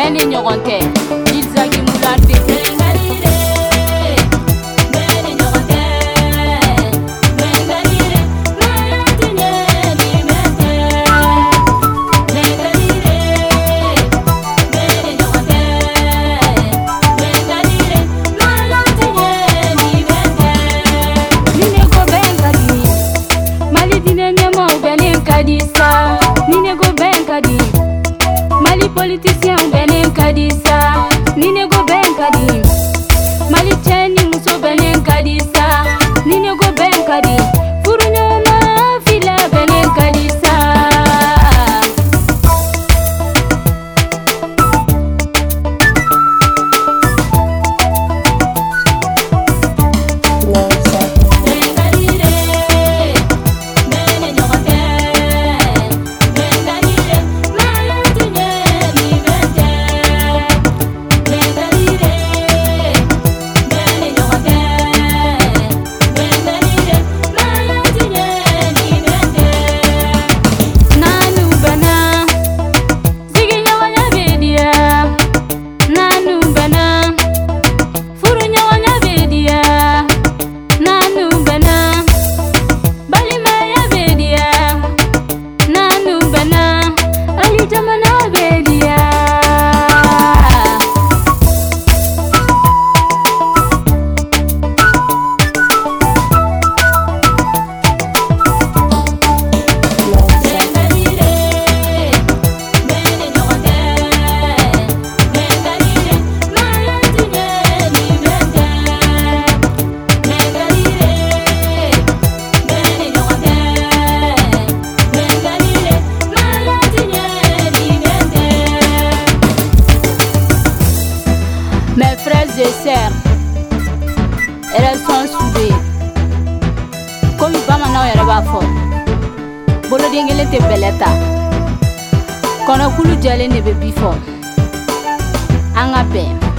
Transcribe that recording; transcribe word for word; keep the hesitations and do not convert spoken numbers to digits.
bene nyogonte ilzagi mulante Mali politicien benen kadisa nine go ben kadi Mali cheni muso benen kadisa nine go ben kadi Furunyo ma fila benen kadisa Mes frères et sœurs, elles sont soudées. Comme Bamana Yarabafo, Bolodingele te Beleta, Konakulu Jale ne Bebifo, Angape.